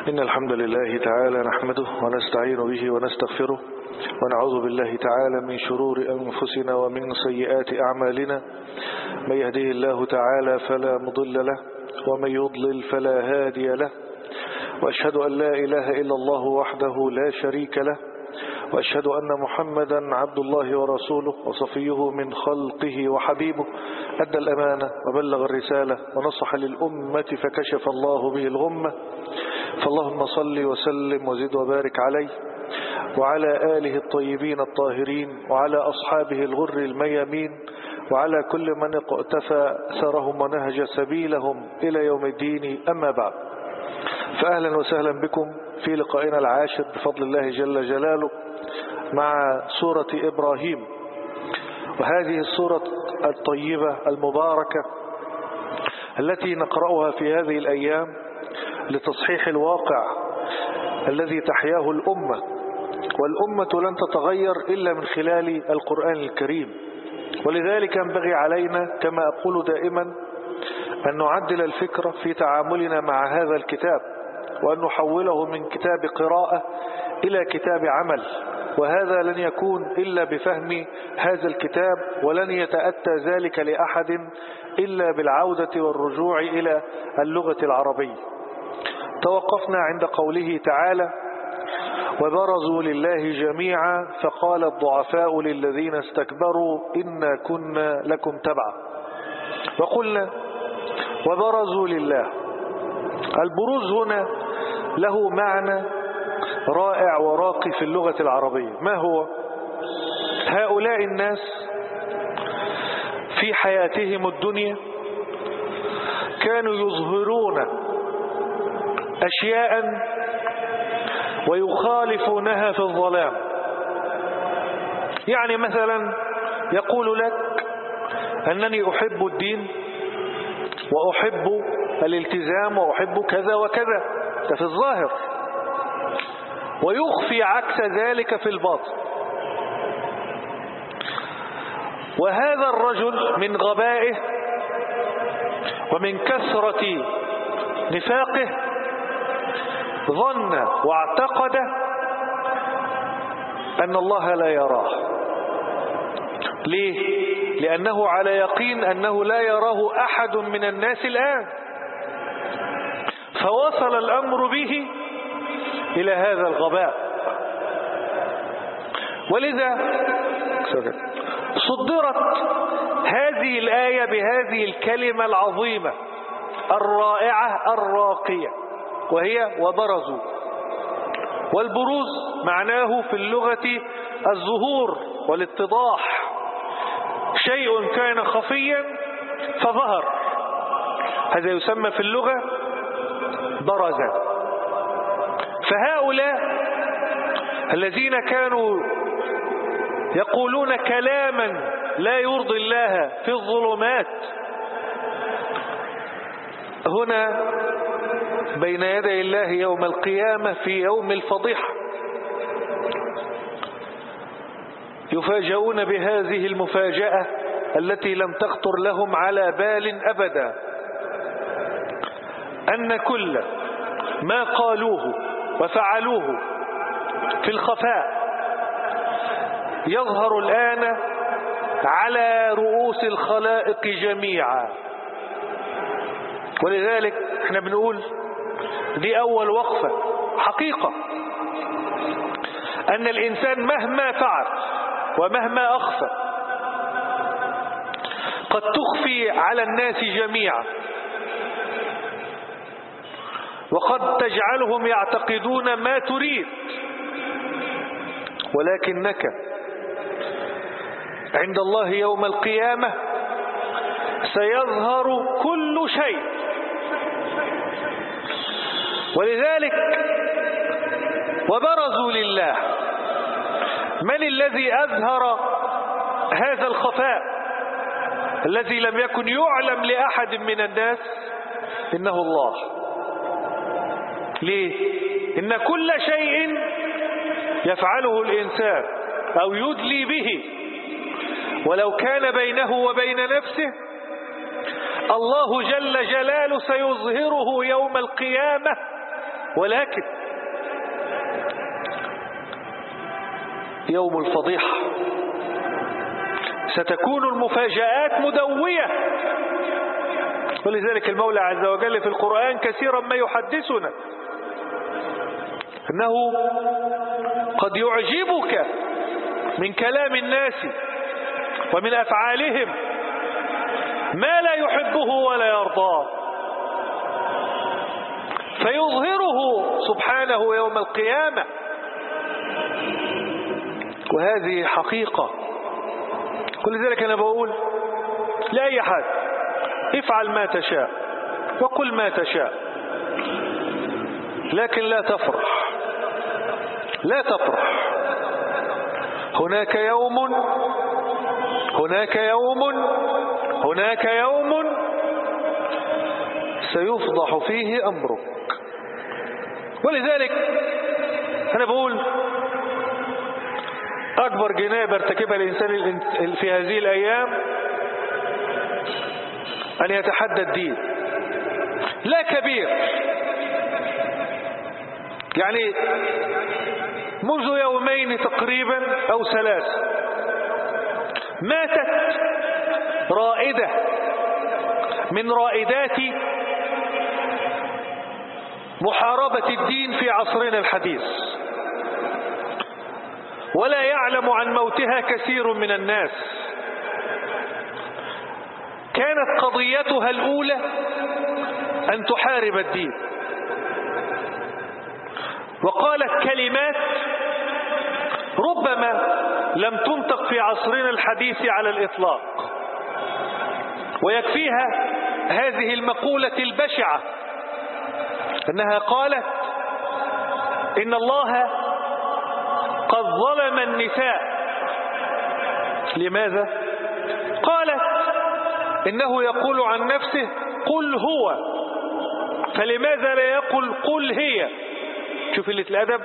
إن الحمد لله تعالى نحمده ونستعين به ونستغفره ونعوذ بالله تعالى من شرور أنفسنا ومن سيئات أعمالنا. من يهده الله تعالى فلا مضل له ومن يضلل فلا هادي له، وأشهد أن لا إله إلا الله وحده لا شريك له، وأشهد أن محمدا عبد الله ورسوله وصفيه من خلقه وحبيبه، أدى الأمانة وبلغ الرسالة ونصح للأمة فكشف الله به الغمة. فاللهم صل وسلم وزد وبارك عليه وعلى آله الطيبين الطاهرين وعلى أصحابه الغر الميامين وعلى كل من اقتفى أثرهم ونهج سبيلهم إلى يوم الدين. أما بعد، فأهلا وسهلا بكم في لقائنا العاشر بفضل الله جل جلاله مع سورة إبراهيم، وهذه السورة الطيبة المباركة التي نقرأها في هذه الأيام لتصحيح الواقع الذي تحياه الأمة، والأمة لن تتغير إلا من خلال القرآن الكريم. ولذلك ينبغي علينا كما أقول دائما أن نعدل الفكرة في تعاملنا مع هذا الكتاب، وأن نحوله من كتاب قراءة إلى كتاب عمل، وهذا لن يكون إلا بفهم هذا الكتاب، ولن يتأتى ذلك لأحد إلا بالعودة والرجوع إلى اللغة العربية. توقفنا عند قوله تعالى: وبرزوا لله جميعا فقال الضعفاء للذين استكبروا إنا كنا لكم تبعا. وقلنا وبرزوا لله، البروز هنا له معنى رائع وراقي في اللغة العربية. ما هو؟ هؤلاء الناس في حياتهم الدنيا كانوا يظهرون أشياء ويخالفونها في الظلام. يعني مثلا يقول لك أنني أحب الدين وأحب الالتزام وأحب كذا وكذا، ده في الظاهر، ويخفي عكس ذلك في الباطن. وهذا الرجل من غبائه ومن كثرة نفاقه ظن واعتقد أن الله لا يراه. ليه؟ لأنه على يقين أنه لا يراه أحد من الناس الآن، فوصل الأمر به إلى هذا الغباء. ولذا صدرت هذه الآية بهذه الكلمة العظيمة الرائعة الراقية، وهي وبرزوا. والبروز معناه في اللغة الظهور والاتضاح، شيء كان خفيا فظهر، هذا يسمى في اللغة برز. فهؤلاء الذين كانوا يقولون كلاما لا يرضي الله في الظلمات، هنا بين يدي الله يوم القيامة في يوم الفضيحة يفاجؤون بهذه المفاجأة التي لم تخطر لهم على بال أبدا، أن كل ما قالوه وفعلوه في الخفاء يظهر الآن على رؤوس الخلائق جميعا. ولذلك احنا بنقول دي أول وقفة حقيقة، أن الإنسان مهما فعل ومهما أخفى قد تخفي على الناس جميعا، وقد تجعلهم يعتقدون ما تريد، ولكنك عند الله يوم القيامة سيظهر كل شيء. ولذلك وبرزوا لله، من الذي أظهر هذا الخفاء الذي لم يكن يعلم لأحد من الناس؟ إنه الله. ليه؟ إن كل شيء يفعله الإنسان أو يدلي به ولو كان بينه وبين نفسه، الله جل جلاله سيظهره يوم القيامة ولكن يوم الفضيحة ستكون المفاجآت مدوية. ولذلك المولى عز وجل في القرآن كثيرا ما يحدثنا أنه قد يعجبك من كلام الناس ومن أفعالهم ما لا يحبه ولا يرضاه، فيظهره سبحانه يوم القيامة. وهذه حقيقة. ولذلك أنا بقول لأي حد افعل ما تشاء وقل ما تشاء، لكن لا تفرح، لا تفرح. هناك يوم سيفضح فيه أمرك. ولذلك أنا بقول أكبر جناية ارتكبها الإنسان في هذه الأيام أن يتحدى الدين، لا كبير. يعني منذ يومين تقريبا أو 3 ماتت رائدة من رائدات محاربة الدين في عصرنا الحديث، ولا يعلم عن موتها كثير من الناس. كانت قضيتها الأولى أن تحارب الدين، وقالت كلمات ربما لم تنطق في عصرنا الحديث على الإطلاق، ويكفيها هذه المقولة البشعة أنها قالت إن الله قد ظلم النساء. لماذا؟ قالت إنه يقول عن نفسه قل هو، فلماذا لا يقول قل هي؟ شوف قلة الأدب.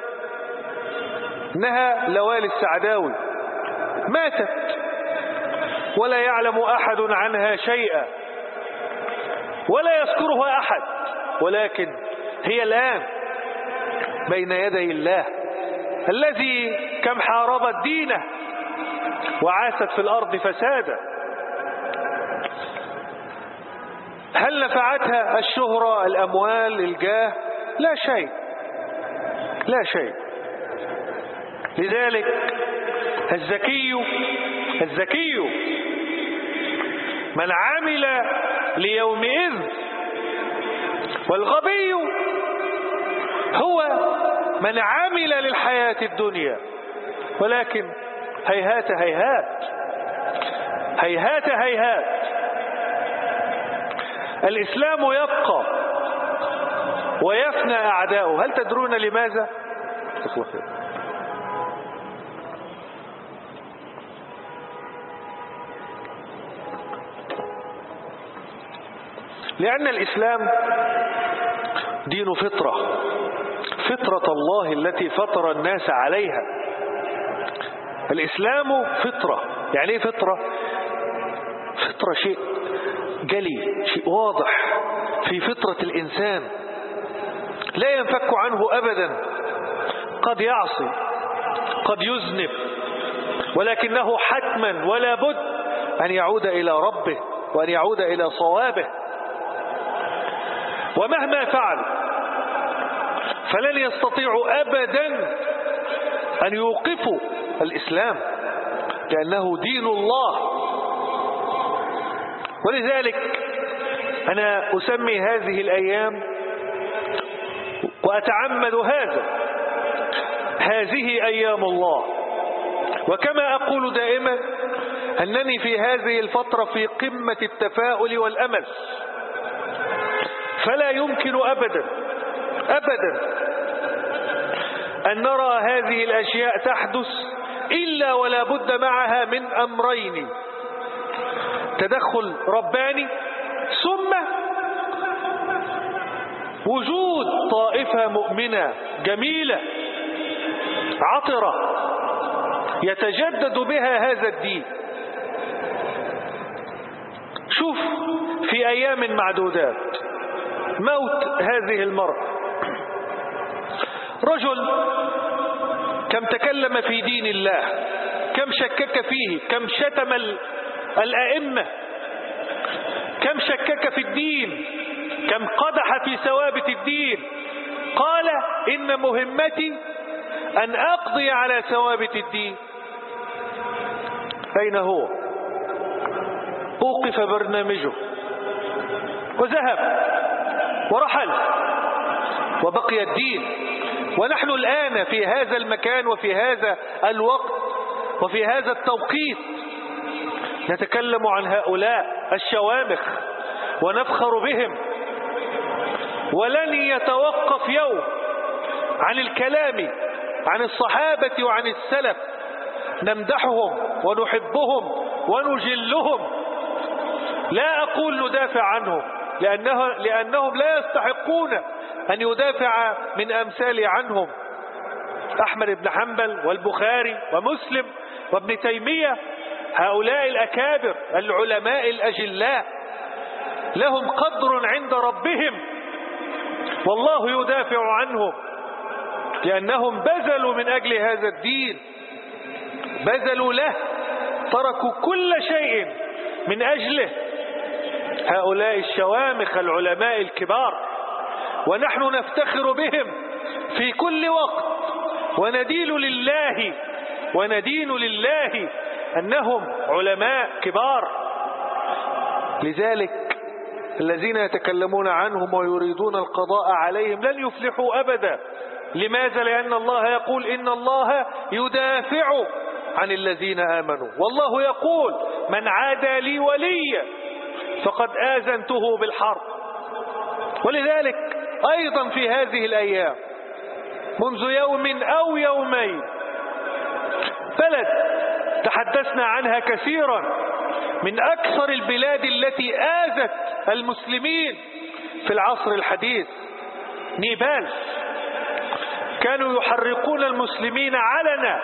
إنها لوالي السعداوي ماتت ولا يعلم أحد عنها شيئا ولا يذكرها أحد، ولكن هي الآن بين يدي الله الذي كم حاربت دينه وعاست في الأرض فسادا. هل نفعتها الشهرة، الأموال، الجاه؟ لا شيء، لا شيء. لذلك الذكي من عمل ليومئذ، والغبي هو من عمل للحياة الدنيا. ولكن هيهات هيهات هيهات هيهات، الإسلام يبقى ويفنى أعداؤه. هل تدرون لماذا؟ لأن الإسلام دين فطرة الله التي فطر الناس عليها. الإسلام فطرة. يعني ايه فطرة؟ فطرة شيء جلي، شيء واضح في فطرة الإنسان لا ينفك عنه أبدا. قد يعصي، قد يذنب، ولكنه حتما ولا بد أن يعود إلى ربه وأن يعود إلى صوابه. ومهما فعل فلن يستطيعوا أبدا أن يوقفوا الإسلام، لأنه دين الله. ولذلك أنا أسمي هذه الأيام وأتعمد هذه أيام الله. وكما أقول دائما أنني في هذه الفترة في قمة التفاؤل والأمل، فلا يمكن أبدا أن نرى هذه الأشياء تحدث إلا ولا بد معها من أمرين: تدخل رباني، ثم وجود طائفة مؤمنة جميلة عطرة يتجدد بها هذا الدين. شوف في أيام معدودات موت هذه المرأة رجل كم تكلم في دين الله، كم شكك فيه، كم شتم الأئمة، كم شكك في الدين، كم قدح في ثوابت الدين. قال إن مهمتي أن أقضي على ثوابت الدين. أين هو؟ أوقف برنامجه وذهب ورحل وبقي الدين. ونحن الآن في هذا المكان وفي هذا الوقت وفي هذا التوقيت نتكلم عن هؤلاء الشوامخ ونفخر بهم، ولن يتوقف يوم عن الكلام عن الصحابة وعن السلف، نمدحهم ونحبهم ونجلهم. لا أقول ندافع عنهم لأنهم لا يستحقون أن يدافع من أمثال عنهم. أحمد بن حنبل والبخاري ومسلم وابن تيمية، هؤلاء الأكابر العلماء الأجلاء لهم قدر عند ربهم، والله يدافع عنهم لأنهم بذلوا من أجل هذا الدين، بذلوا له، تركوا كل شيء من أجله. هؤلاء الشوامخ العلماء الكبار، ونحن نفتخر بهم في كل وقت وندين لله أنهم علماء كبار. لذلك الذين يتكلمون عنهم ويريدون القضاء عليهم لن يفلحوا أبدا. لماذا؟ لأن الله يقول إن الله يدافع عن الذين آمنوا، والله يقول من عادى لي وليا فقد آذنته بالحرب. ولذلك أيضا في هذه الأيام منذ يوم أو يومين بلد تحدثنا عنها كثيرا، من أكثر البلاد التي آذت المسلمين في العصر الحديث، نيبال. كانوا يحرقون المسلمين علنا،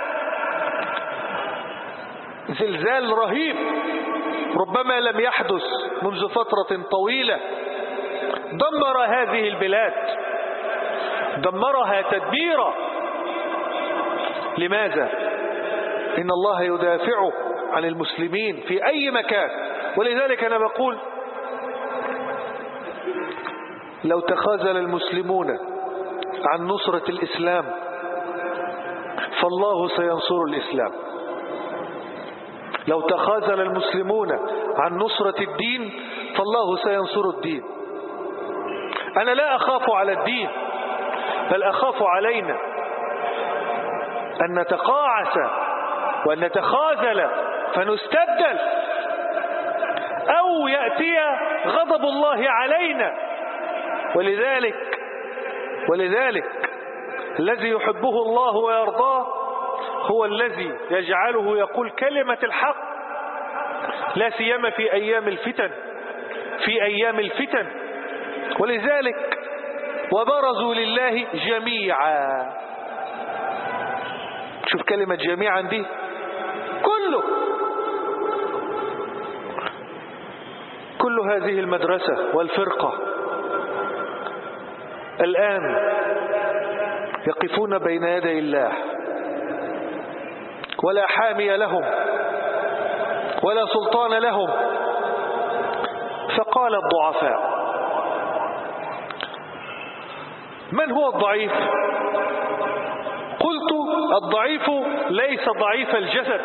زلزال رهيب ربما لم يحدث منذ فترة طويلة، دمر هذه البلاد، دمرها تدميرا. لماذا؟ إن الله يدافع عن المسلمين في أي مكان. ولذلك أنا بقول لو تخاذل المسلمون عن نصرة الإسلام فالله سينصر الإسلام. لو تخاذل المسلمون عن نصرة الدين فالله سينصر الدين. أنا لا أخاف على الدين، بل أخاف علينا أن نتقاعس وأن نتخاذل فنستبدل، أو يأتي غضب الله علينا. ولذلك الذي يحبه الله ويرضاه هو الذي يجعله يقول كلمة الحق، لا سيما في أيام الفتن. ولذلك وبرزوا لله جميعا. شوف كلمة جميعا دي، كل هذه المدرسة والفرقة الآن يقفون بين يدي الله، ولا حامي لهم ولا سلطان لهم. فقال الضعفاء. من هو الضعيف؟ قلت الضعيف ليس ضعيف الجسد،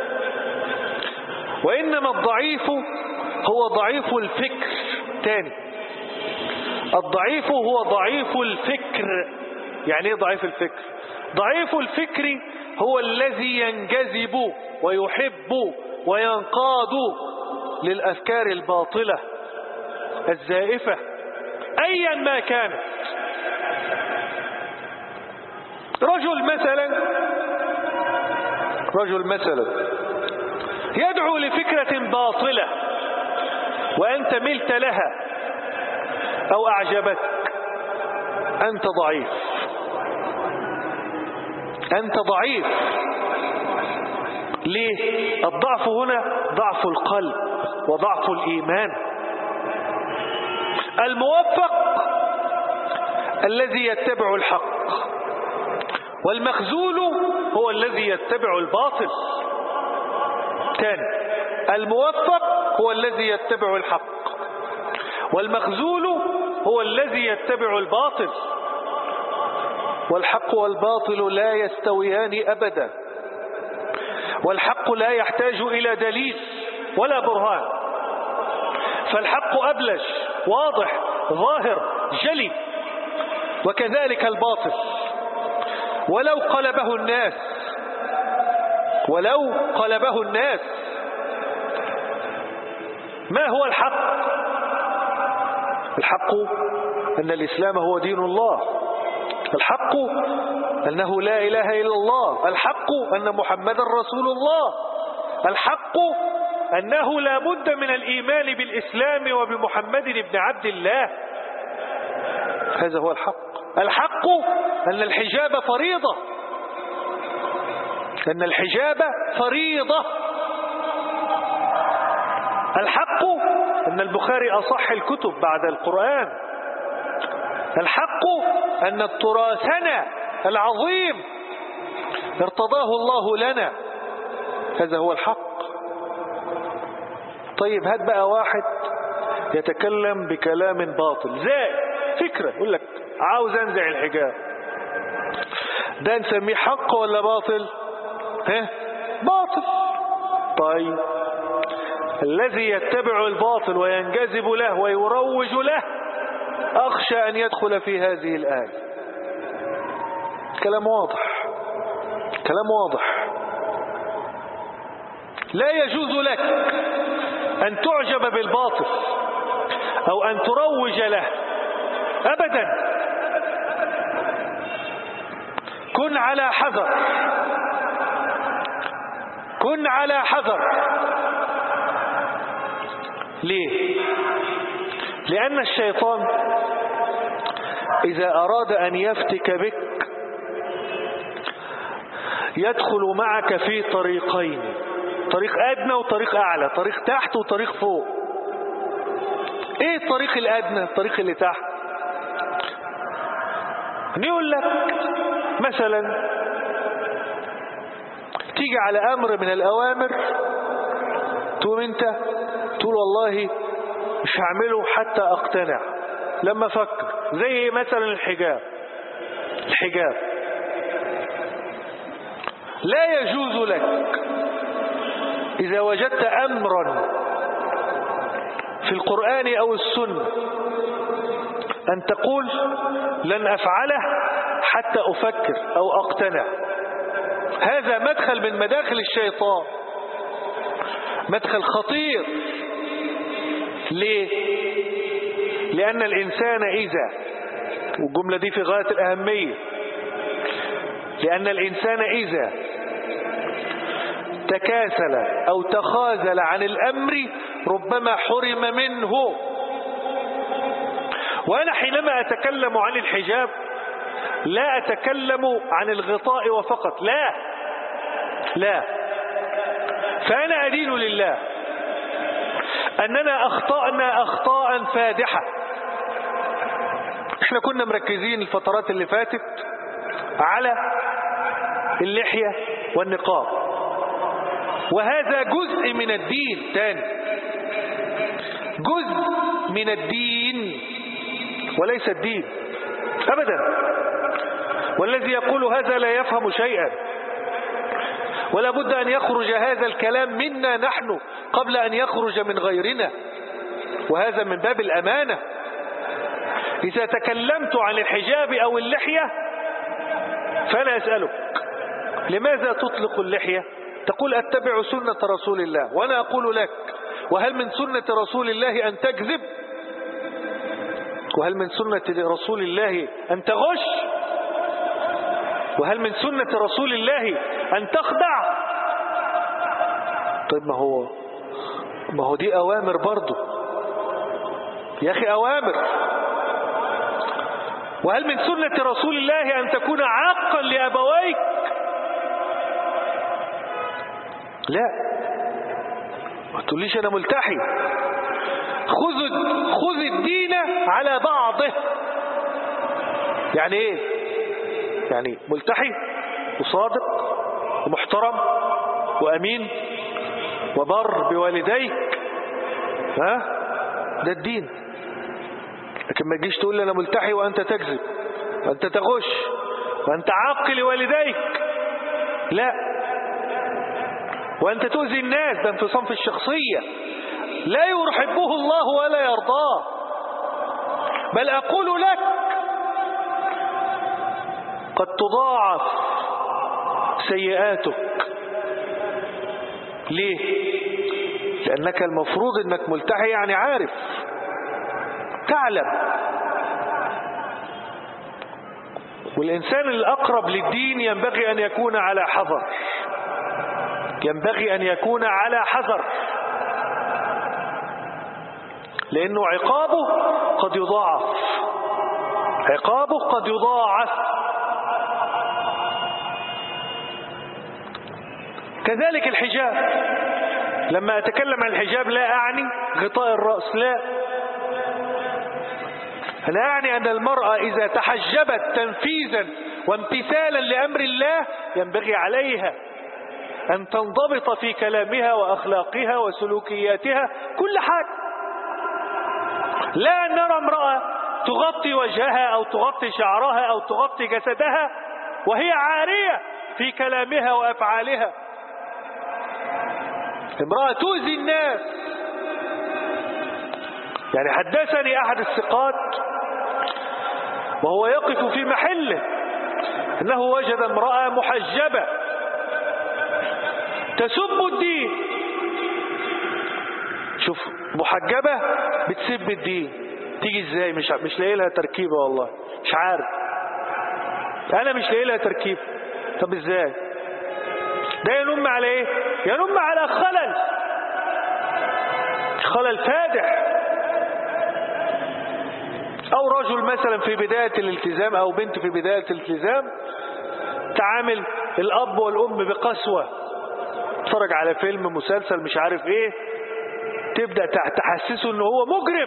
وإنما الضعيف هو ضعيف الفكر. تاني، الضعيف هو ضعيف الفكر. يعني ايه ضعيف الفكر؟ ضعيف الفكر هو الذي ينجذب ويحب وينقاد للأفكار الباطلة الزائفة أيا ما كانت. رجل مثلا يدعو لفكرة باطلة وأنت ملت لها أو أعجبتك، أنت ضعيف. ليه؟ الضعف هنا ضعف القلب وضعف الإيمان. الموفق الذي يتبع الحق والمخذول هو الذي يتبع الباطل. ثاني، الموفق هو الذي يتبع الحق، والمخذول هو الذي يتبع الباطل. والحق والباطل لا يستويان أبدا، والحق لا يحتاج إلى دليل ولا برهان، فالحق أبلج واضح ظاهر جلي، وكذلك الباطل ولو قلبه الناس. ما هو الحق؟ الحق أن الإسلام هو دين الله، الحق أنه لا إله إلا الله، الحق أن محمدا رسول الله، الحق أنه لا بد من الإيمان بالإسلام وبمحمد بن عبد الله. هذا هو الحق. الحق أن الحجاب فريضة، الحق أن البخاري أصح الكتب بعد القرآن، الحق أن تراثنا العظيم ارتضاه الله لنا. هذا هو الحق. طيب هات بقى واحد يتكلم بكلام باطل زي فكرة، يقول لك عاوز انزع الحجاب، ده نسميه حق ولا باطل؟ باطل. طيب الذي يتبع الباطل وينجذب له ويروج له أخشى أن يدخل في هذه الآية. كلام واضح. لا يجوز لك أن تعجب بالباطل أو أن تروج له أبدا. كن على حذر. ليه؟ لأن الشيطان إذا أراد أن يفتك بك يدخل معك في طريقين، طريق أدنى وطريق أعلى، طريق تحت وطريق فوق. إيه الطريق الأدنى؟ الطريق اللي تحت. نقول لك مثلا تيجي على أمر من الأوامر تقوم أنت تقول والله مش هعمله حتى أقتنع لما أفكر، زي مثلا الحجاب. لا يجوز لك إذا وجدت أمرا في القرآن أو السنة أن تقول لن أفعله حتى أفكر أو أقتنع. هذا مدخل من مداخل الشيطان، مدخل خطير. ليه؟ لأن الإنسان إذا، والجملة دي في غاية الأهمية، لأن الإنسان إذا تكاسل أو تخاذل عن الأمر ربما حرم منه. وأنا حينما أتكلم عن الحجاب لا أتكلم عن الغطاء وفقط، لا، فأنا أدين لله أننا أخطأنا أخطاء فادحة. احنا كنا مركزين الفترات اللي فاتت على اللحية والنقاب، وهذا جزء من الدين. تاني، جزء من الدين وليس الدين أبدا. والذي يقول هذا لا يفهم شيئا، ولا بد أن يخرج هذا الكلام منا نحن قبل أن يخرج من غيرنا، وهذا من باب الأمانة. إذا تكلمت عن الحجاب أو اللحية فأنا أسألك لماذا تطلق اللحية؟ تقول أتبع سنة رسول الله، وأنا أقول لك وهل من سنة رسول الله أن تكذب؟ وهل من سنة رسول الله أن تغش؟ وهل من سنة رسول الله أن تخدع؟ طيب ما هو دي أوامر برضو يا أخي، أوامر. وهل من سنة رسول الله أن تكون عاقا لأبويك؟ لا، ما تقوليش أنا ملتحي. خذ الدين على بعضه. يعني إيه؟ يعني ملتحي وصادق ومحترم وأمين وبر بوالديك، ده الدين. لكن ما تجيش تقول لي أنا ملتحي وأنت تكذب وأنت تغش وأنت عاق لوالديك، لا، وأنت تؤذي الناس، ده انفصام في الشخصية لا يحبه الله ولا يرضاه. بل أقول لك قد تضاعف سيئاتك. ليه؟ لأنك المفروض أنك ملتحي، يعني عارف، تعلم. والإنسان الأقرب للدين ينبغي أن يكون على حذر، ينبغي أن يكون على حذر، لأنه عقابه قد يضاعف، عقابه قد يضاعف. كذلك الحجاب، لما أتكلم عن الحجاب لا أعني غطاء الرأس، لا، أنا أعني أن المرأة إذا تحجبت تنفيذا وامتثالا لأمر الله ينبغي عليها أن تنضبط في كلامها وأخلاقها وسلوكياتها، كل حاجة. لا أن نرى امرأة تغطي وجهها أو تغطي شعرها أو تغطي جسدها وهي عارية في كلامها وأفعالها، امرأة تؤذي الناس. يعني حدثني أحد الثقات وهو يقف في محله أنه وجد امرأة محجبة تسب الدين. شوف، محجبة بتسب الدين، تيجي ازاي؟ مش لاقي لها تركيبة، والله مش عارف، أنا مش لاقي لها تركيبة. طب ازاي؟ ده ينم على ايه؟ ينم على خلل فادح. او رجل مثلا في بداية الالتزام او بنت في بداية الالتزام تعامل الاب والام بقسوة، تتفرج على فيلم مسلسل مش عارف ايه، تبدأ تحسسه انه هو مجرم.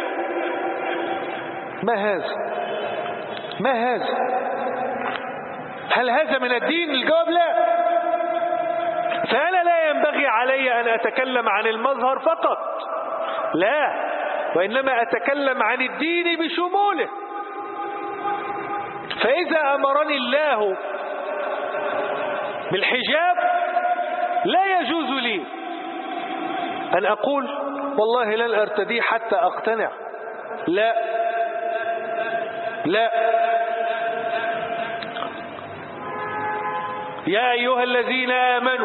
ما هذا؟ هل هذا من الدين؟ الجواب لا. فأنا لا ينبغي علي أن أتكلم عن المظهر فقط، لا، وإنما أتكلم عن الدين بشموله. فإذا أمرني الله بالحجاب لا يجوز لي أن أقول والله لن أرتديه حتى أقتنع، لا، يا أيها الذين آمنوا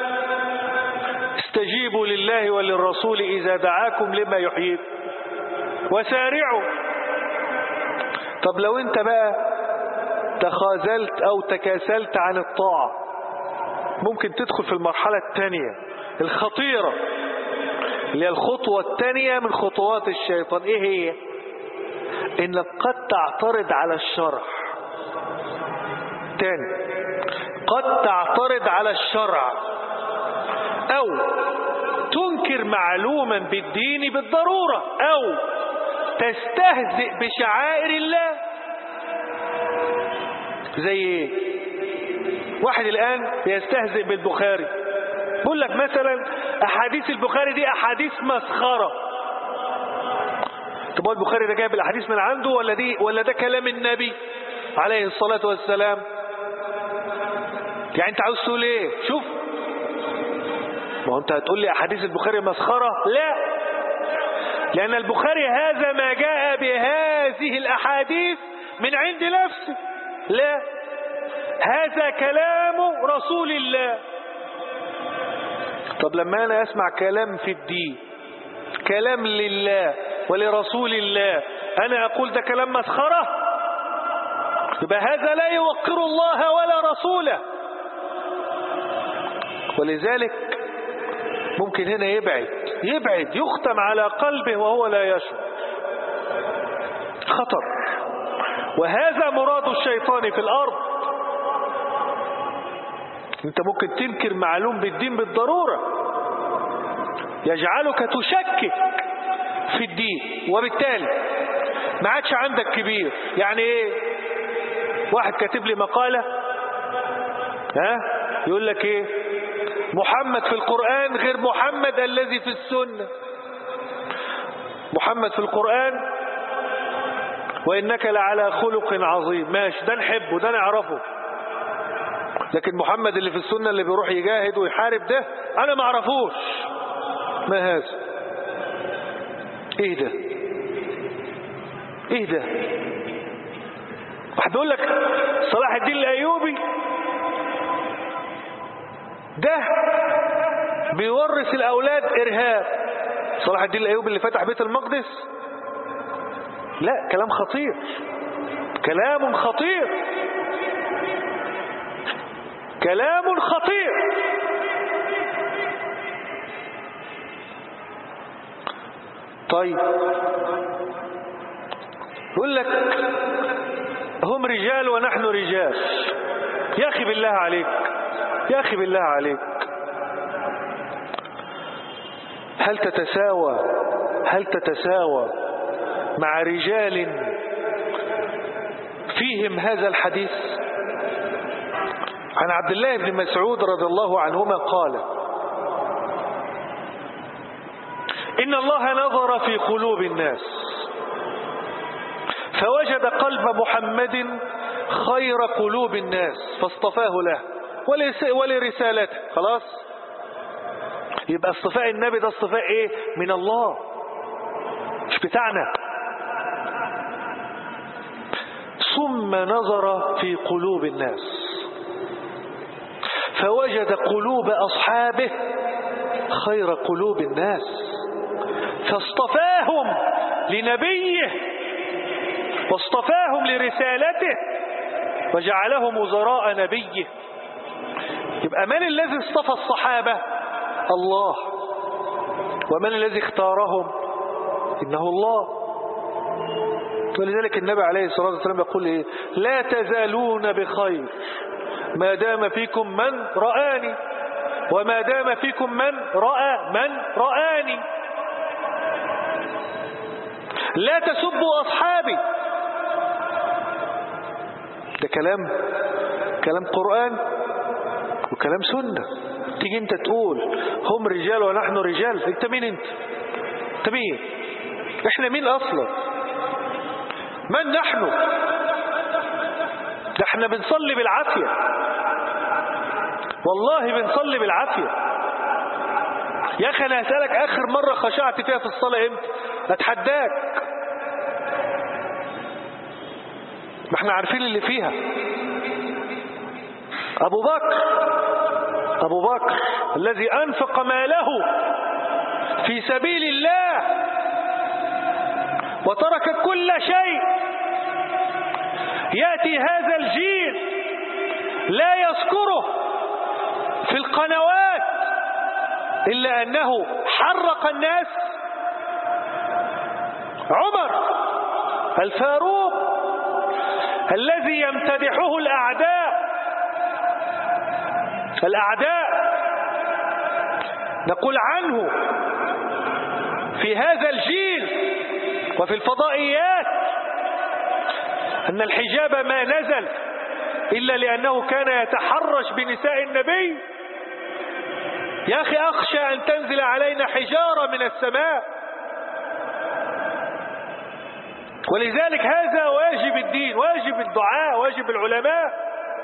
استجيبوا لله وللرسول إذا دعاكم لما يحييكم وسارعوا. طب لو انت بقى تخاذلت أو تكاسلت عن الطاعة، ممكن تدخل في المرحلة الثانية الخطيرة اللي هي الخطوة الثانية من خطوات الشيطان. ايه هي؟ انك قد تعترض على الشرع. تاني، قد تعترض على الشرع أو تنكر معلوما بالدين بالضرورة أو تستهزئ بشعائر الله. زي ايه؟ واحد الآن بيستهزئ بالبخاري، بقول لك مثلا أحاديث البخاري دي أحاديث مسخرة. طب البخاري ده جايب الأحاديث من عنده ولا ده كلام النبي عليه الصلاة والسلام؟ يعني انت عاوز تقول ايه؟ شوف، ما هو انت هتقول لي احاديث البخاري مسخرة؟ لا، لان البخاري هذا ما جاء بهذه الاحاديث من عند نفسه، لا، هذا كلام رسول الله. طب لما انا اسمع كلام في الدين، كلام لله ولرسول الله، انا اقول ده كلام مسخرة؟ يبقى هذا لا يوقر الله ولا رسوله. ولذلك ممكن هنا يبعد يختم على قلبه وهو لا يشعر. خطر. وهذا مراد الشيطان في الأرض. انت ممكن تنكر معلوم بالدين بالضرورة، يجعلك تشكك في الدين، وبالتالي ما عادش عندك كبير. يعني ايه؟ واحد كاتب لي مقالة يقول لك ايه؟ محمد في القرآن غير محمد الذي في السنة. محمد في القرآن وإنك لعلى خلق عظيم، ماشي، ده نحبه، ده نعرفه. لكن محمد اللي في السنة اللي بيروح يجاهد ويحارب ده أنا ما اعرفوش. ما هذا؟ ايه ده؟ ايه ده؟ واحد بيقول لك صلاح الدين الأيوبي ده بيورث الأولاد إرهاب. صلاح الدين الأيوبي اللي فتح بيت المقدس؟ لا، كلام خطير، كلام خطير، كلام خطير. طيب يقول لك هم رجال ونحن رجال. يا أخي بالله عليك، يا أخي بالله عليك، هل تتساوى مع رجال فيهم هذا الحديث؟ عن عبد الله بن مسعود رضي الله عنهما قال: إن الله نظر في قلوب الناس فوجد قلب محمد خير قلوب الناس فاصطفاه له ولرسالته. خلاص، يبقى اصطفاء النبي ده اصطفاء ايه؟ من الله، مش بتاعنا. ثم نظر في قلوب الناس فوجد قلوب أصحابه خير قلوب الناس فاصطفاهم لنبيه واصطفاهم لرسالته وجعلهم وزراء نبيه. يبقى من الذي اصطفى الصحابة؟ الله. ومن الذي اختارهم؟ إنه الله. ولذلك النبي عليه الصلاة والسلام يقول إيه؟ لا تزالون بخير ما دام فيكم من رآني وما دام فيكم من رآني. لا تسبوا أصحابي. ده كلام قرآن وكلام سنة. تيجي انت تقول هم رجال ونحن رجال؟ انت مين؟ انت مين؟ احنا مين اصلا؟ من نحن؟ ده احنا بنصلي بالعافية، والله بنصلي بالعافية. يا اخي انا هسألك اخر مرة خشعت فيها في الصلاة امتى؟ اتحداك. ما احنا عارفين اللي فيها. أبو بكر الذي أنفق ماله في سبيل الله وترك كل شيء، يأتي هذا الجيل لا يذكره في القنوات إلا أنه حرق الناس. عمر الفاروق الذي يمتدحه الأعداء نقول عنه في هذا الجيل وفي الفضائيات أن الحجاب ما نزل إلا لأنه كان يتحرش بنساء النبي. يا أخي أخشى أن تنزل علينا حجارة من السماء. ولذلك هذا واجب الدين، واجب الدعاء، واجب العلماء.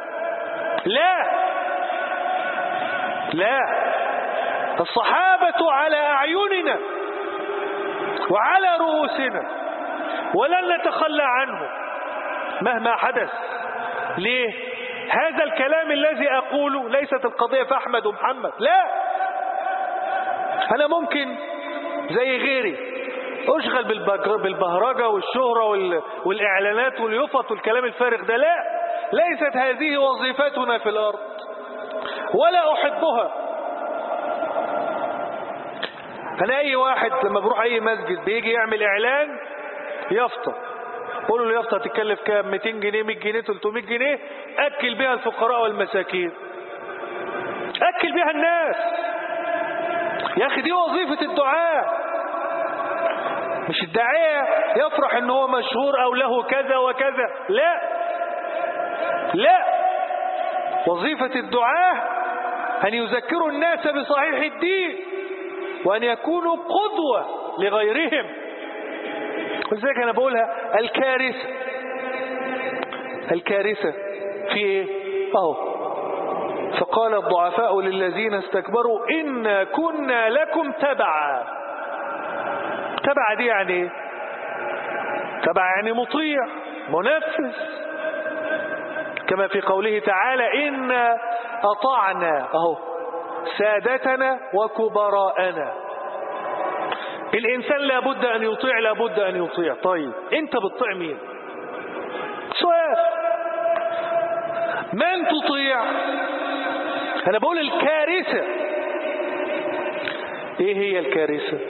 لا، الصحابة على أعيننا وعلى رؤوسنا ولن نتخلى عنه مهما حدث. ليه؟ هذا الكلام الذي أقوله ليست القضية في أحمد ومحمد، لا، أنا ممكن زي غيري أشغل بالبهرجة والشهرة والإعلانات واليفط والكلام الفارغ ده. لا، ليست هذه وظيفتنا في الأرض ولا أحبها. أنا أي واحد لما بروح أي مسجد بيجي يعمل إعلان يافطة، قولوا له اليافطة هتتكلف كام؟ 200 جنيه، 100 جنيه، 300 جنيه، أكل بها الفقراء والمساكين، أكل بها الناس. يا أخي دي وظيفة الدعاء، مش الداعية يفرح إن هو مشهور أو له كذا وكذا. لا، وظيفة الدعاة أن يذكروا الناس بصحيح الدين وأن يكونوا قدوة لغيرهم. ولذلك أنا بقولها الكارثة في إيه؟ فقال الضعفاء للذين استكبروا إنا كنا لكم تبعا. تبع دي يعني إيه؟ تبع يعني مطيع منفذ، كما في قوله تعالى إنا أطعنا سادتنا وكبراءنا. الإنسان لابد أن يطيع. طيب أنت بتطيع مين؟ سؤال، من تطيع؟ أنا بقول الكارثة. إيه هي الكارثة؟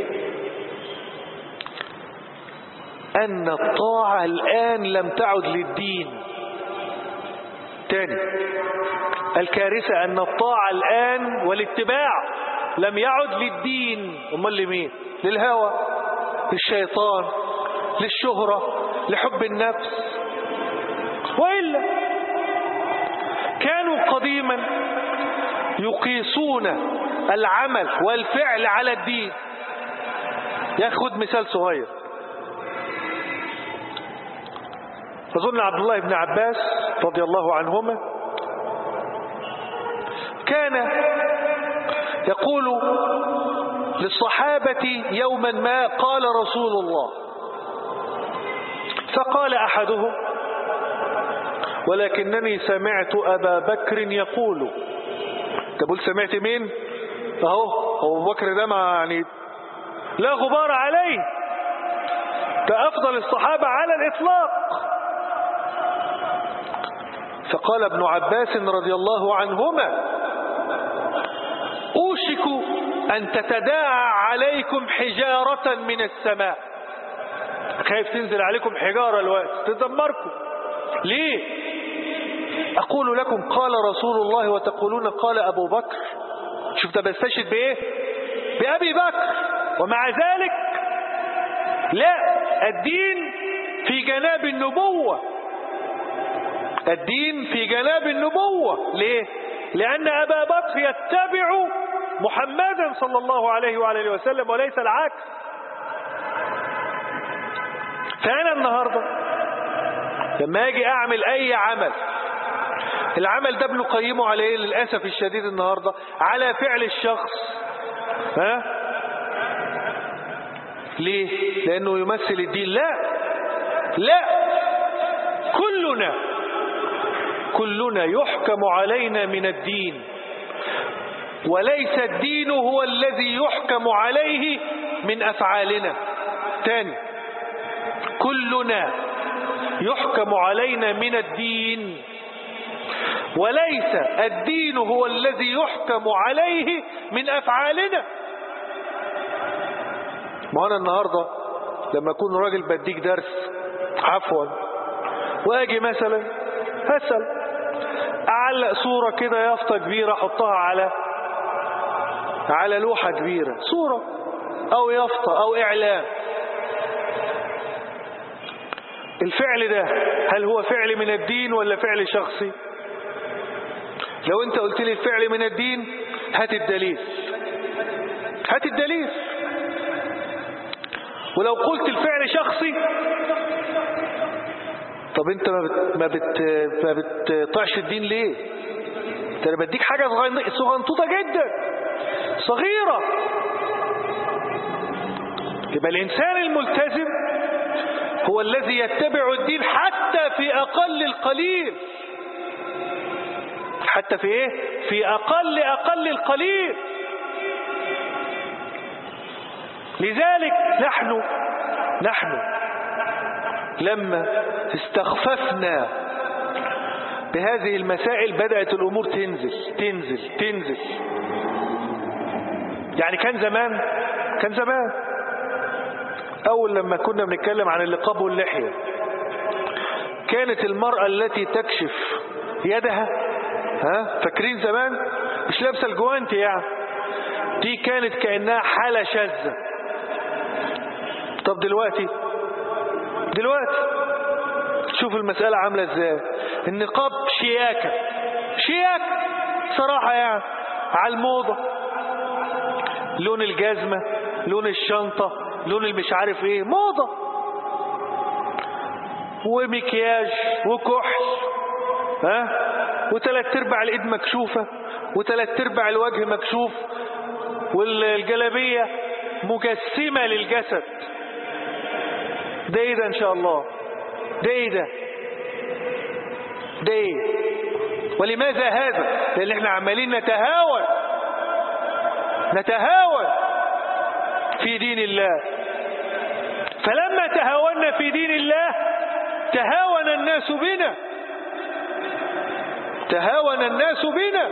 أن الطاعة الآن لم تعد للدين. تاني، الكارثة أن الطاعة الآن والاتباع لم يعد للدين. أمال لمين؟ للهوى، للشيطان، للشهرة، لحب النفس. وإلا كانوا قديما يقيسون العمل والفعل على الدين. ياخد مثال صغير. أظن عبد الله بن عباس رضي الله عنهما كان يقول للصحابة يوما ما قال رسول الله، فقال أحدهم ولكنني سمعت أبا بكر يقول. تقول سمعت مين؟ أبو بكر ده ما يعني لا غبار عليه، كأفضل الصحابة على الإطلاق. فقال ابن عباس رضي الله عنهما أوشك أن تتداعى عليكم حجارة من السماء. خايف تنزل عليكم حجارة الوقت تدمركم. ليه؟ أقول لكم قال رسول الله وتقولون قال أبو بكر. شفت بستشهد بإيه؟ بأبي بكر. ومع ذلك لا، الدين في جناب النبوة. الدين في جناب النبوة. ليه؟ لأن أبا بكر يتبع محمدا صلى الله عليه وعلى وسلم وليس العكس. فأنا النهاردة لما أجي أعمل أي عمل، العمل ده بنقيمه على إيه؟ للأسف الشديد النهاردة على فعل الشخص. ليه؟ لأنه يمثل الدين. لا، كلنا يحكم علينا من الدين، وليس الدين هو الذي يحكم عليه من أفعالنا. تاني، كلنا يحكم علينا من الدين، وليس الدين هو الذي يحكم عليه من أفعالنا. ما أنا النهاردة لما أكون راجل بديك درس وأجي مثلا هسأل أعلق صورة كده، يافطة كبيرة أحطها على لوحة كبيرة، صورة أو يافطة أو إعلان. الفعل ده هل هو فعل من الدين ولا فعل شخصي؟ لو أنت قلت لي الفعل من الدين هات الدليل. ولو قلت الفعل شخصي، طب انت ما بتطيعش الدين ليه؟ انا بديك حاجة صغنطوطة جدا، صغيرة. يبقى الإنسان الملتزم هو الذي يتبع الدين حتى في أقل القليل. حتى في ايه؟ في أقل القليل. لذلك نحن لما استخففنا بهذه المسائل بدأت الأمور تنزل. يعني كان زمان أول لما كنا بنتكلم عن اللقاب واللحية، كانت المرأة التي تكشف يدها، فاكرين زمان مش لابسة الجوانتي يعني، دي كانت كأنها حالة شاذة. طب دلوقتي شوف المسألة عاملة ازاي. النقاب شياكة، شياكة صراحة يعني، على الموضة، لون الجزمة، لون الشنطة، لون المش عارف ايه، موضة، ومكياج وكحل، وثلاث ارباع الايد مكشوفة وثلاث ارباع الوجه مكشوف، والجلابية مجسمة للجسد. ده ايه ده ان شاء الله؟ ده ايه ده؟ ده ايه؟ ولماذا هذا؟ لان احنا عمالين نتهاون في دين الله. فلما تهاونا في دين الله تهاون الناس بنا، تهاون الناس بنا.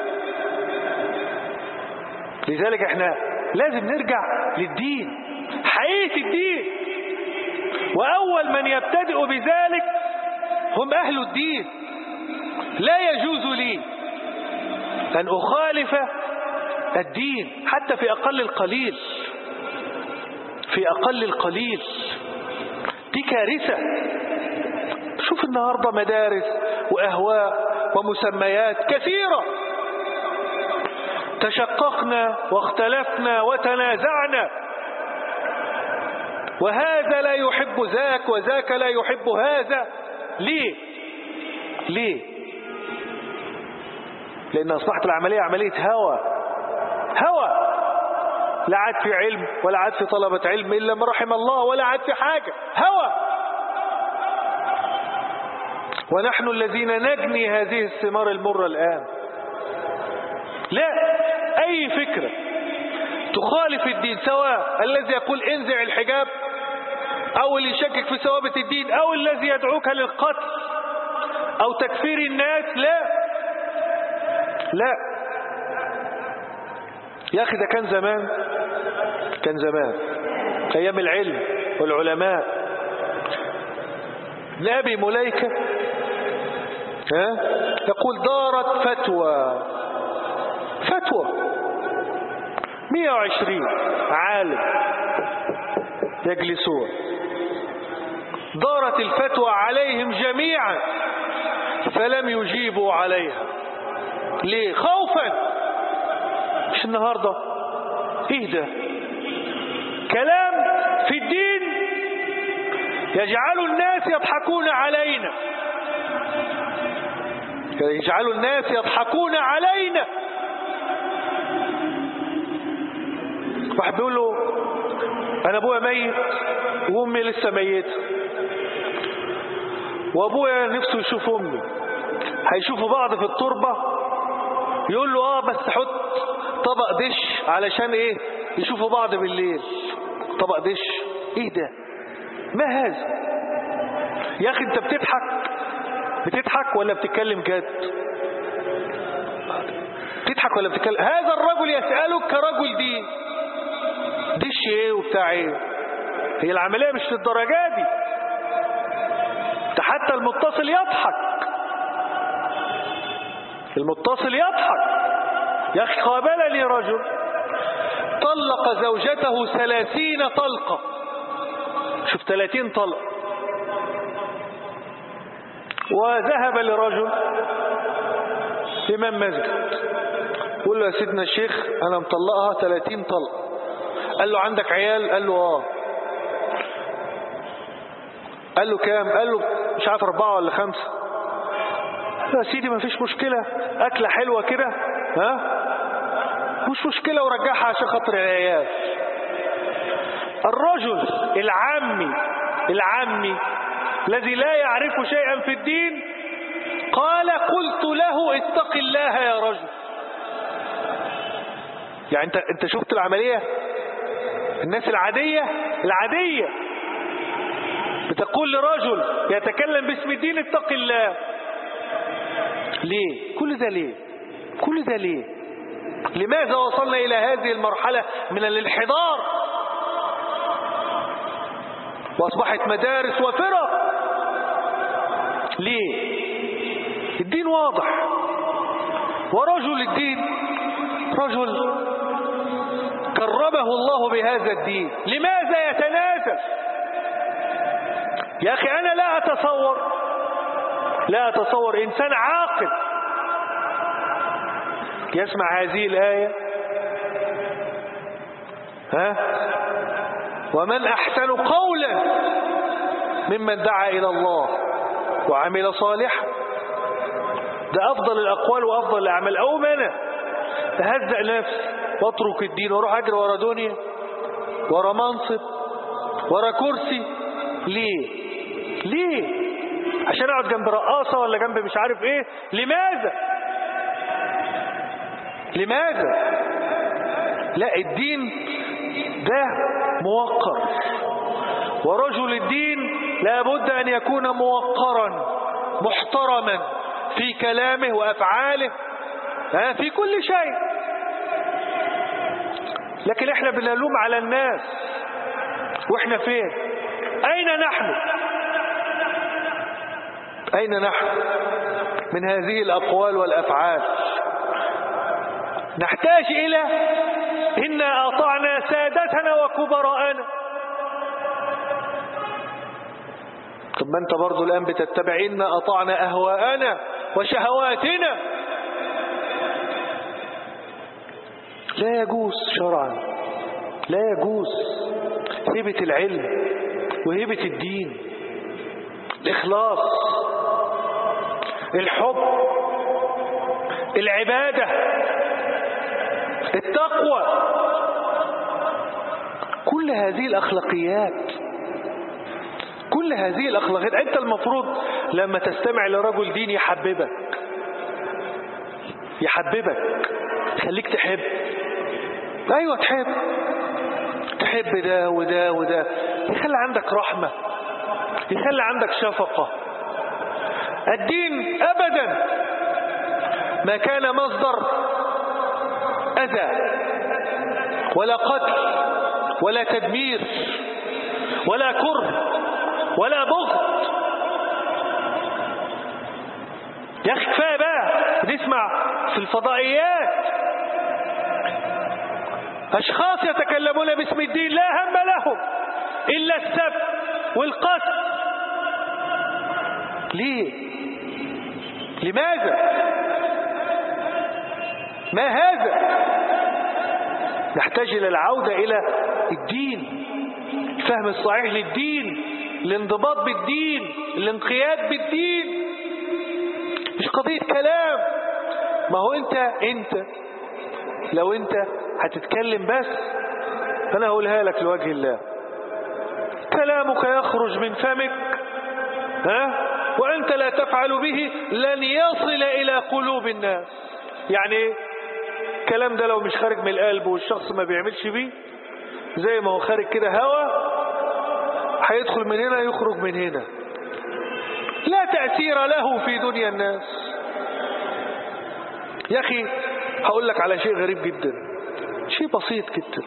لذلك احنا لازم نرجع للدين، حقيقة الدين، وأول من يبتدئ بذلك هم أهل الدين. لا يجوز لي أن أخالف الدين حتى في أقل القليل، في أقل القليل. دي كارثة. شوف النهاردة مدارس وأهواء ومسميات كثيرة، تشققنا واختلفنا وتنازعنا، وهذا لا يحب ذاك وذاك لا يحب هذا. ليه؟ ليه؟ لأن أصبحت العملية عملية هوى، لا عاد في علم ولا عاد في طلبة علم إلا من رحم الله، ولا عاد في حاجة، هوى. ونحن الذين نجني هذه الثمار المرة الآن. لا، أي فكرة تخالف الدين، سواء الذي يقول انزع الحجاب، أو اللي يشكك في ثوابت الدين، أو الذي يدعوك للقتل أو تكفير الناس، لا يا أخي، ده كان زمان أيام العلم والعلماء. لأبي مليكة يقول دارت فتوى 120 عالم يجلسون، دارت الفتوى عليهم جميعا فلم يجيبوا عليها. ليه؟ خوفا. مش النهاردة ايه ده؟ كلام في الدين يجعل الناس يضحكون علينا، يجعل الناس يضحكون علينا. واحد بيقول له انا ابويا ميت وامي لسه ميته، وابويا نفسه يشوف امي، هيشوفوا بعض في التربة. يقول له بس حط طبق دش علشان ايه؟ يشوفوا بعض بالليل. طبق دش؟ ايه ده؟ ما هذا يا اخي؟ انت بتضحك ولا بتتكلم جد؟ بتضحك ولا بتتكلم؟ هذا الرجل يسألك كرجل دين، دش ايه وبتاع ايه؟ هي العملية مش للدرجة دي. ده حتى المتصل يضحك. يا أخي قابلني رجل طلق زوجته 30 طلقة. شوف 30 طلقة. وذهب لرجل إمام مسجد، قال له يا سيدنا الشيخ أنا مطلقها 30 طلقة. قال له عندك عيال؟ قال له قال له كام؟ قال له مش عارف 4 ولا 5. يا سيدي ما فيش مشكلة، أكلة حلوة كده مش مشكلة، ورجعها عشان خاطر العيال. الرجل العامي الذي لا يعرف شيئا في الدين قال قلت له اتق الله يا رجل. يعني انت شفت العملية؟ الناس العادية بتقول لرجل يتكلم باسم الدين اتق الله. ليه؟ كل ده ليه؟ لماذا وصلنا إلى هذه المرحلة من الانحدار؟ وأصبحت مدارس وفرق. ليه؟ الدين واضح، ورجل الدين رجل كرمه الله بهذا الدين. لماذا يتنازل؟ يا أخي أنا لا أتصور لا أتصور إنسان عاقل يسمع هذه الآية. ومن أحسن قولا ممن دعا إلى الله وعمل صالحا. ده أفضل الأقوال وأفضل الأعمال. أو ما أنا أهزأ نفسي واترك الدين واروح أجري ورا دنيا، ورا منصب، ورا كرسي. ليه؟ عشان أقعد جنب رقاصة ولا جنب مش عارف إيه؟ لماذا؟ لا، الدين ده موقر، ورجل الدين لابد أن يكون موقرا محترما في كلامه وأفعاله، في كل شيء. لكن احنا بنلوم على الناس واحنا فين؟ أين نحن من هذه الأقوال والأفعال؟ نحتاج إلى إنا أطعنا سادتنا وكبراءنا. طب ما أنت برضو الآن بتتبع إنا أطعنا أهواءنا وشهواتنا. لا يجوز شرعا، لا يجوز. هبة العلم وهبة الدين، الإخلاص، الحب، العبادة، التقوى، كل هذه الأخلاقيات أنت المفروض لما تستمع لرجل دين يحببك، خليك تحب. أيوة، تحب ده وده وده، يخلي عندك رحمة، يخلي عندك شفقة. الدين أبدا ما كان مصدر أذى ولا قتل ولا تدمير ولا كره ولا بغض. يا أخي كفاية بقى نسمع في الفضائيات أشخاص يتكلمون باسم الدين لا هم لهم إلا السب والقتل. لماذا؟ ما هذا؟ نحتاج إلى العودة إلى الدين، الفهم الصحيح للدين، الانضباط بالدين، الانقياد بالدين، مش قضية كلام. ما هو انت لو انت هتتكلم بس، انا هقولها لك لوجه الله، كلامك يخرج من فمك وانت لا تفعل به لن يصل الى قلوب الناس. يعني ايه الكلام ده؟ لو مش خارج من القلب والشخص ما بيعملش بيه، زي ما هو خارج كده هوا، هيدخل من هنا يخرج من هنا، لا تأثير له في دنيا الناس. يا أخي هقول لك على شيء غريب جدا، شيء بسيط جدا.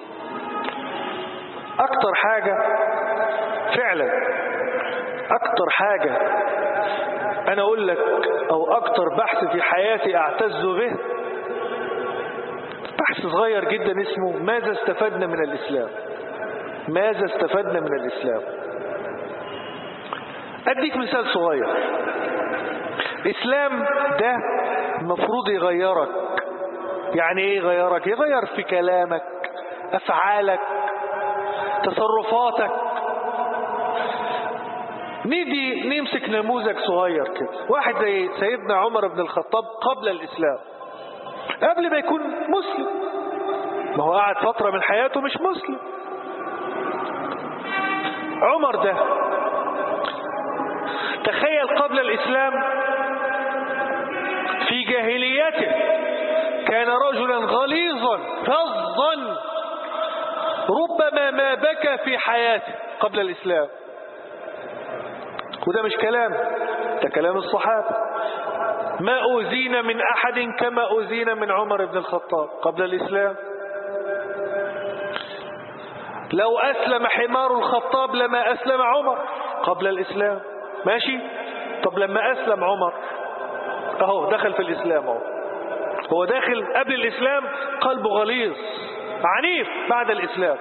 أكتر حاجة فعلا، أكتر حاجة أنا أقول لك، أو أكتر بحث في حياتي أعتز به، بحث صغير جدا اسمه ماذا استفدنا من الإسلام. ماذا استفدنا من الإسلام؟ أديك مثال صغير. الإسلام ده المفروض يغيرك. يعني إيه يغيرك؟ يغير في كلامك، أفعالك، تصرفاتك. نيجي نمسك نموذج صغير كده، واحد زي سيدنا عمر بن الخطاب قبل الإسلام، قبل ما يكون مسلم. ما هو قعد فترة من حياته مش مسلم. عمر ده تخيل قبل الإسلام في جاهليته كان رجلا غليظا فظا، ربما ما بكى في حياته قبل الإسلام. وده مش كلام، ده كلام الصحابة. ما أوذينا من أحد كما أوذينا من عمر بن الخطاب قبل الإسلام. لو أسلم حمار الخطاب لما أسلم عمر قبل الإسلام. ماشي؟ طب لما أسلم عمر أهو دخل في الإسلام، هو داخل قبل الإسلام قلبه غليظ عنيف، بعد الإسلام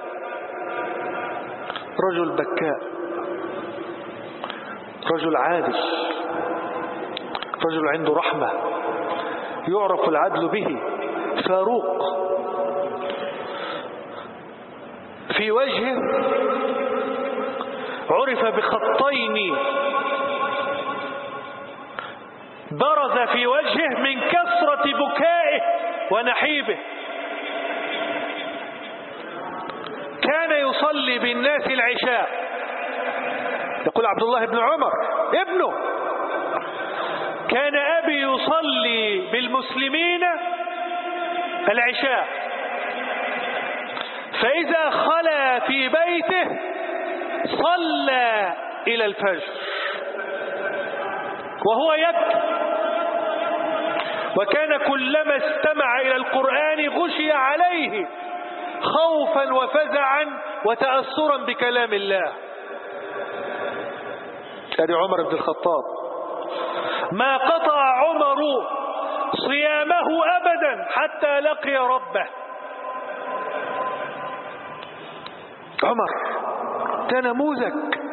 رجل بكاء، رجل عادل، رجل عنده رحمة يعرف العدل به، فاروق، في وجهه عرف بخطين برز في وجهه من كثرة بكائه ونحيبه. كان يصلي بالناس العشاء، يقول عبد الله بن عمر ابنه: كان أبي يصلي بالمسلمين العشاء، فإذا خلا في بيته صلى إلى الفجر وهو يبكي، وكان كلما استمع إلى القرآن غشي عليه خوفا وفزعا وتأثرا بكلام الله. هذا عمر بن الخطاب، ما قطع عمر صيامه أبدا حتى لقي ربه. عمر ده نموذج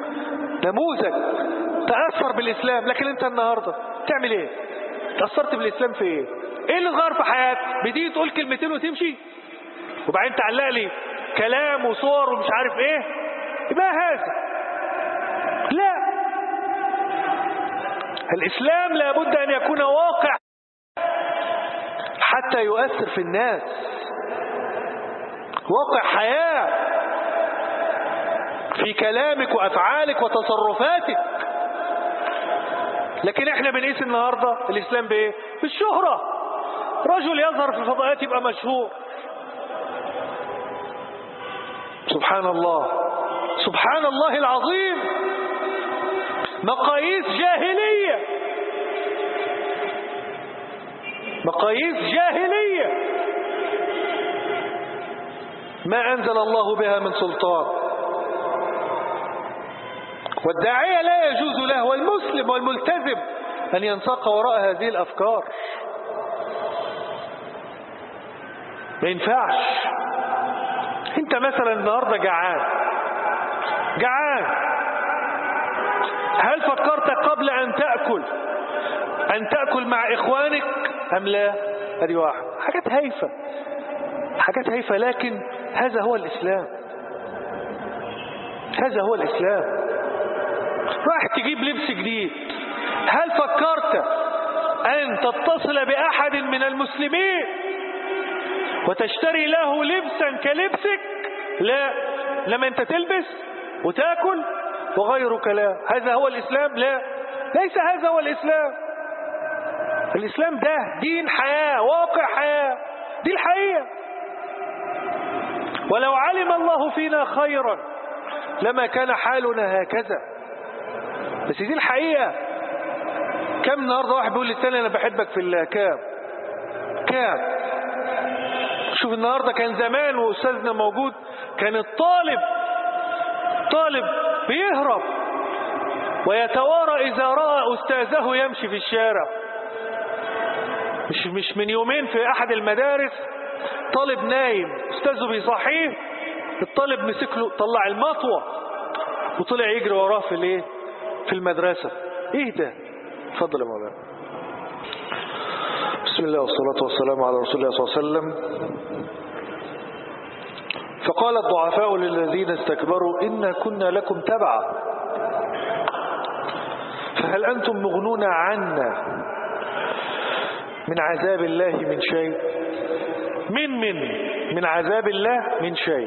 تأثر بالإسلام. لكن انت النهاردة تعمل ايه؟ تأثرت بالإسلام في ايه؟ ايه اللي صار في حياتك؟ بتيجي تقول كلمتين وتمشي، وبعدين تعلق لي كلام وصور ومش عارف ايه. ما هذا؟ لا، الإسلام لابد أن يكون واقع حتى يؤثر في الناس، واقع حياة في كلامك وأفعالك وتصرفاتك. لكن احنا بنقيس النهاردة الإسلام بإيه؟ بالشهرة. رجل يظهر في الفضائيات يبقى مشهور. سبحان الله، سبحان الله العظيم، مقاييس جاهلية، مقاييس جاهلية ما أنزل الله بها من سلطان. والداعية لا يجوز له والمسلم والملتزم أن ينساق وراء هذه الأفكار. ما ينفعش. انت مثلا النهاردة جعان، هل فكرت قبل أن تأكل مع إخوانك أم لا؟ هذه واحد. حاجات هايفة، لكن هذا هو الإسلام، هذا هو الإسلام. راح تجيب لبس جديد، هل فكرت أن تتصل بأحد من المسلمين وتشتري له لبسا كلبسك؟ لا، لما أنت تلبس وتأكل وغيرك لا. هذا هو الإسلام؟ لا، ليس هذا هو الإسلام. الإسلام ده دين حياة، واقع حياة، دي الحقيقة. ولو علم الله فينا خيرا لما كان حالنا هكذا، بس دي الحقيقة. كم النهارده واحد بيقول للتاني أنا بحبك في الله؟ كام؟ شوف النهارده، كان زمان وأستاذنا موجود، كان الطالب بيهرب ويتوارى إذا رأى أستاذه يمشي في الشارع. مش من يومين في أحد المدارس طالب نايم، أستاذه بيصحيه، الطالب مسك له، طلع المطوة وطلع يجري وراه في المدرسة. ايه ده؟ اتفضل يا مولانا. بسم الله والصلاة والسلام على رسول الله صلى الله عليه وسلم. فقال الضعفاء للذين استكبروا إنا كنا لكم تبعا فهل أنتم مغنون عنا من عذاب الله من شيء؟ من عذاب الله من شيء.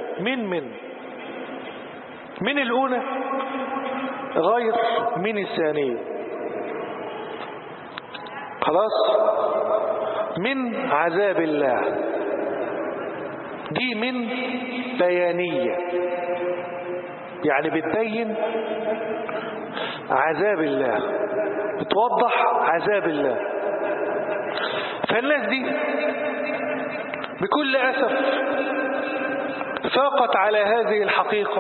من الأولى غير من الثانية. خلاص، من عذاب الله دي من بيانية، يعني بتبين عذاب الله، بتوضح عذاب الله. فالناس دي بكل أسف فاقت على هذه الحقيقة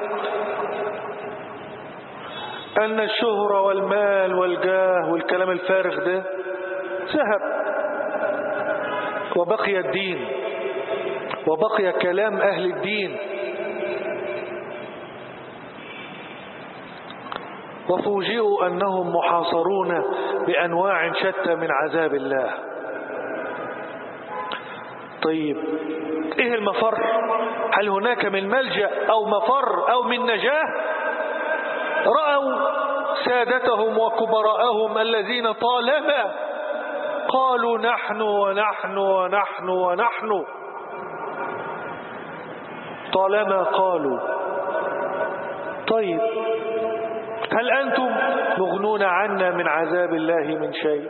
أن الشهرة والمال والجاه والكلام الفارغ ده ذهب، وبقي الدين، وبقي كلام أهل الدين. وفوجئوا أنهم محاصرون بأنواع شتى من عذاب الله. طيب إيه المفر؟ هل هناك من ملجأ أو مفر أو من نجاة؟ رأوا سادتهم وكبراءهم الذين طالما قالوا نحن ونحن ونحن ونحن، طالما قالوا. طيب هل أنتم مغنون عنا من عذاب الله من شيء؟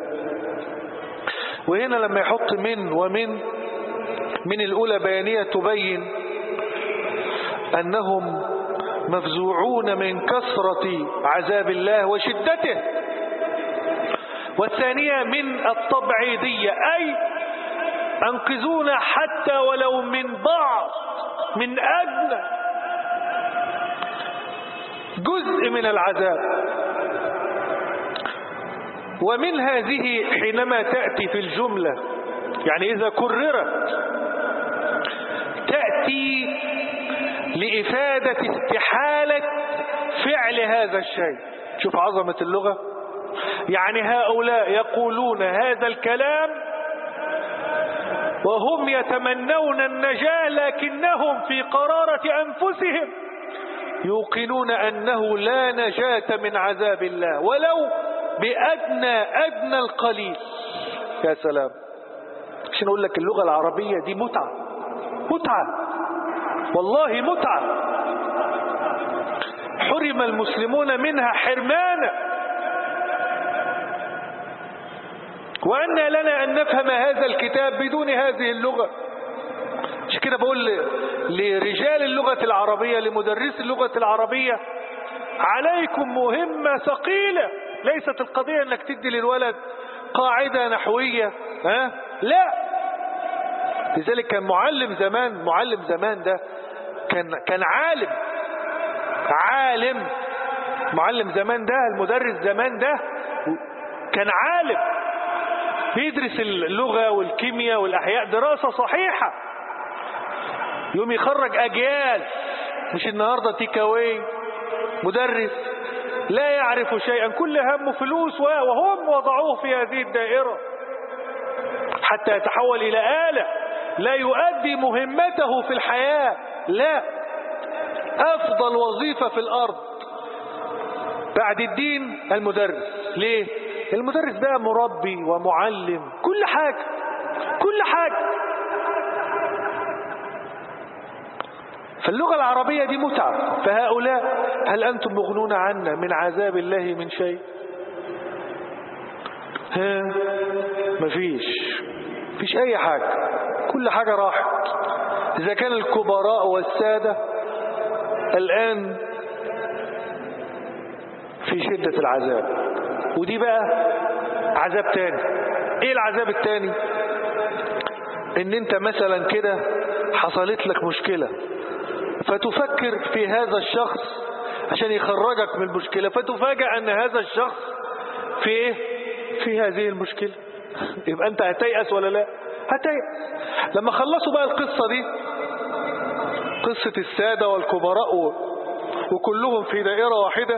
وهنا لما يحط من ومن الأولى بيانية تبين أنهم مفزوعون من كثرة عذاب الله وشدته، والثانية من التبعيدية، أي أنقذونا حتى ولو من بعض، من أدنى جزء من العذاب. ومن هذه حينما تأتي في الجملة، يعني إذا كررت، تأتي لإفادة استحالة فعل هذا الشيء. شوف عظمة اللغة، يعني هؤلاء يقولون هذا الكلام وهم يتمنون النجاة، لكنهم في قرارة أنفسهم يوقنون أنه لا نجاة من عذاب الله ولو بأدنى القليل. يا سلام، عشان أقول لك اللغة العربية دي متعة، والله متعة، حرم المسلمون منها حرمانا. وأن لنا أن نفهم هذا الكتاب بدون هذه اللغة. عشان كده بقول لرجال اللغة العربية، لمدرس اللغة العربية، عليكم مهمة ثقيلة. ليست القضية أنك تدي للولد قاعدة نحوية، لا. لذلك كان معلم زمان ده كان عالم. معلم زمان ده، المدرس زمان ده كان عالم، بيدرس اللغة والكيمياء والأحياء دراسة صحيحة، يوم يخرج أجيال. مش النهاردة تيكاوي مدرس لا يعرف شيئا، كل همه فلوس، وهم وضعوه في هذه الدائرة حتى يتحول إلى آلة لا يؤدي مهمته في الحياة. لا، أفضل وظيفة في الأرض بعد الدين المدرس. ليه؟ المدرس ده مربي ومعلم، كل حاجة. فاللغة العربية دي متعة. فهؤلاء هل أنتم مغنون عنا من عذاب الله من شيء؟ مفيش أي حاجة، كل حاجة راحت. إذا كان الكبراء والسادة الآن في شدة العذاب، ودي بقى عذاب تاني. ايه العذاب التاني؟ ان انت مثلا كده حصلت لك مشكلة، فتفكر في هذا الشخص عشان يخرجك من المشكلة، فتفاجأ ان هذا الشخص في ايه؟ في هذه المشكلة. يبقى انت هتيأس ولا لا؟ هتيأس. لما خلصوا بقى القصة دي، قصة السادة والكبراء وكلهم في دائرة واحدة،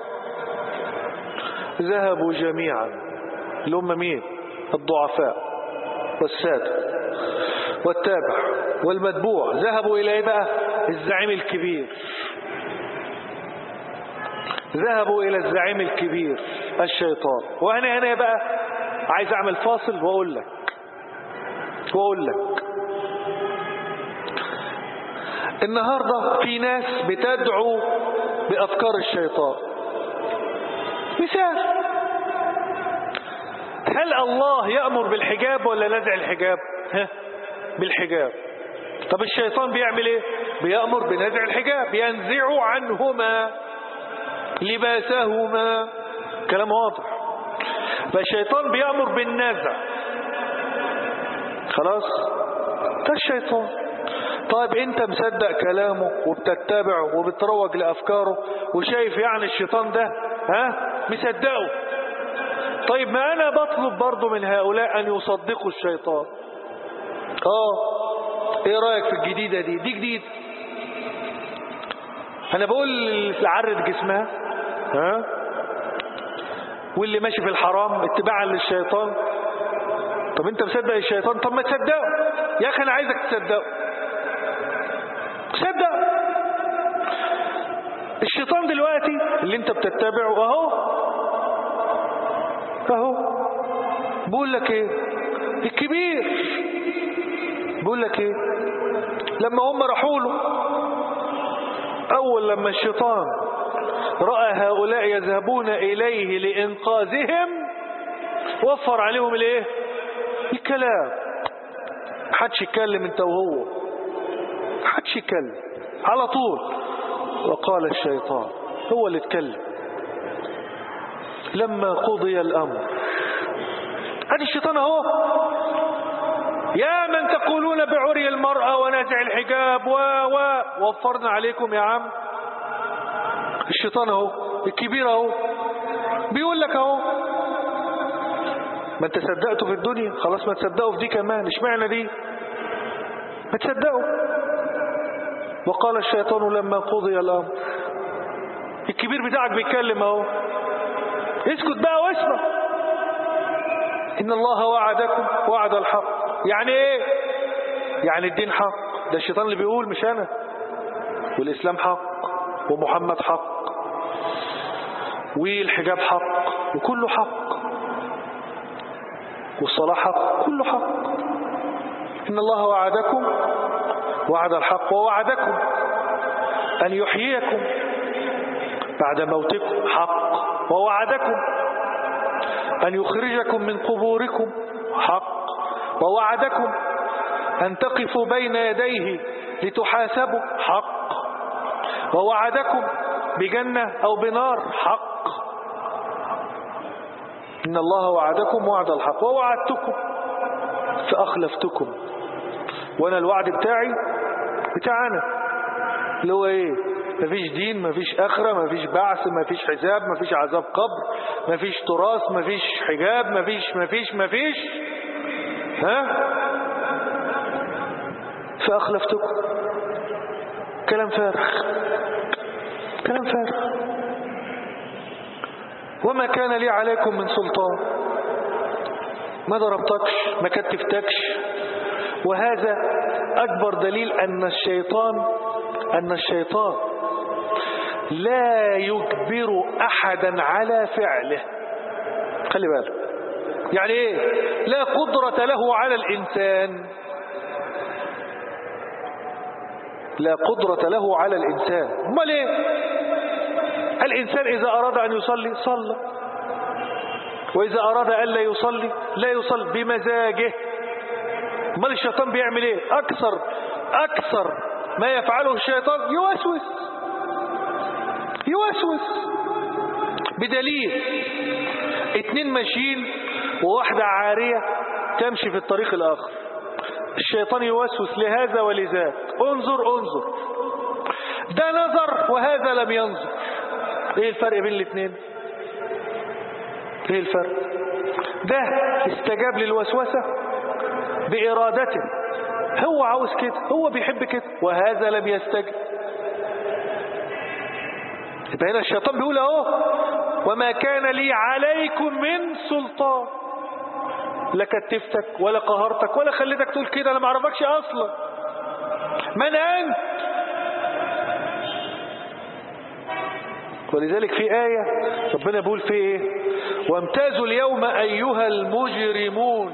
ذهبوا جميعا، اللي هم مين؟ الضعفاء والسادة والتابع والمتبوع، ذهبوا إلى إيه بقى؟ الزعيم الكبير. ذهبوا إلى الزعيم الكبير الشيطان. وأنا هنا بقى عايز أعمل فاصل وأقول لك النهاردة في ناس بتدعو بأفكار الشيطان. مثال، هل الله يأمر بالحجاب ولا نزع الحجاب؟ بالحجاب. طب الشيطان بيعمل ايه؟ بيأمر بنزع الحجاب، ينزع عنهما لباسهما. كلام واضح. فالشيطان بيأمر بالنزع. خلاص، ده الشيطان. طيب انت مصدق كلامه وبتتبعه وبتروج لأفكاره وشايف يعني الشيطان ده مصدقه. طيب ما انا بطلب برضو من هؤلاء ان يصدقوا الشيطان. ايه رأيك في الجديدة دي جديد. انا بقول في عرض جسمها واللي ماشي في الحرام اتباعا للشيطان. طب انت مصدق الشيطان؟ طب ما تصدقه يا اخي، انا عايزك تصدقه. صدق الشيطان دلوقتي اللي انت بتتبعه اهو بقول لك ايه الكبير، بقول لك ايه، لما هم راحوا له اول لما الشيطان رأى هؤلاء يذهبون اليه لانقاذهم وفر عليهم الايه؟ الكلام. محدش يتكلم انت وهو، محدش يتكلم على طول. وقال الشيطان، هو اللي اتكلم لما قضي الامر. ادي الشيطان اهو، يا من تقولون بعري المرأة ونزع الحجاب ووفرنا عليكم يا عم. الشيطان اهو الكبير اهو بيقول لك اهو، ما انت صدقته في الدنيا، خلاص ما تصدقوا في دي كمان. اشمعنى دي؟ ما تصدقوا. وقال الشيطان لما قضي الامر. الكبير بتاعك بيتكلم اهو، اسكت بقى واسمع. ان الله وعدكم وعد الحق. يعني ايه؟ يعني الدين حق. ده الشيطان اللي بيقول مش انا. والاسلام حق، ومحمد حق، والحجاب حق، وكله حق، والصلاة حق، كله حق. إن الله وعدكم وعد الحق ووعدكم أن يحييكم بعد موتكم حق، ووعدكم أن يخرجكم من قبوركم حق، ووعدكم أن تقفوا بين يديه لتحاسبوا حق، ووعدكم بجنة أو بنار حق. إن الله وعدكم وعد الحق ووعدتكم فأخلفتكم. وأنا الوعد بتاعنا اللي هو إيه؟ مفيش دين، مفيش آخرة، مفيش بعث، مفيش حساب، مفيش عذاب قبر، مفيش تراث، مفيش حجاب، مفيش فأخلفتكم. كلام فارغ. وما كان لي عليكم من سلطان. ما ضربتكش، ما كتفتكش. وهذا أكبر دليل أن الشيطان لا يجبر أحدا على فعله. خلي بالك يعني إيه؟ لا قدرة له على الإنسان، لا قدرة له على الإنسان. امال إيه؟ الإنسان إذا أراد أن يصلي صلى، وإذا أراد أن لا يصلي لا يصلي بمزاجه. امال الشيطان بيعمل إيه؟ أكثر ما يفعله الشيطان يوسوس بدليل 2 ماشيين وواحدة عارية تمشي في الطريق الآخر، الشيطان يوسوس لهذا ولذاك، انظر ده نظر وهذا لم ينظر. ايه الفرق بين الاثنين؟ ايه الفرق؟ ده استجاب للوسوسة بإرادته، هو عاوز كده، هو بيحب كده، وهذا لم يستجب. يبقى هنا الشيطان بيقول اهو، وما كان لي عليكم من سلطان. لا كتفتك ولا قهرتك ولا خليتك تقول كده، انا ما اعرفكش اصلا. من انت؟ ولذلك في آية ربنا بيقول في ايه؟ وامتازوا اليوم ايها المجرمون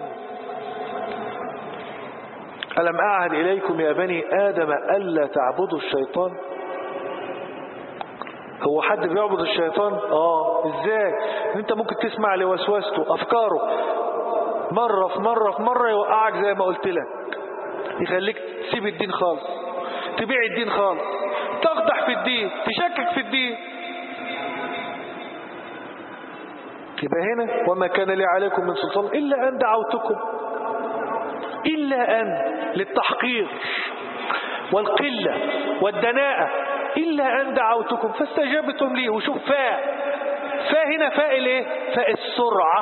ألم أعهد إليكم يا بني آدم ألا تعبدوا الشيطان. هو حد بيعبد الشيطان؟ ازاي؟ انت ممكن تسمع لوسوسته، افكاره، مرة يوقعك زي ما قلت لك، يخليك تسيب الدين خالص، تبيع الدين خالص، تقدح في الدين، تشكك في الدين. يبقى هنا وما كان لي عليكم من سلطان إلا أن دعوتكم، إلا أن للتحقير والقلة والدناءة، إلا أن دعوتكم فاستجابتم لي. وشوف فاء هنا فاء الايه؟ فاء السرعة.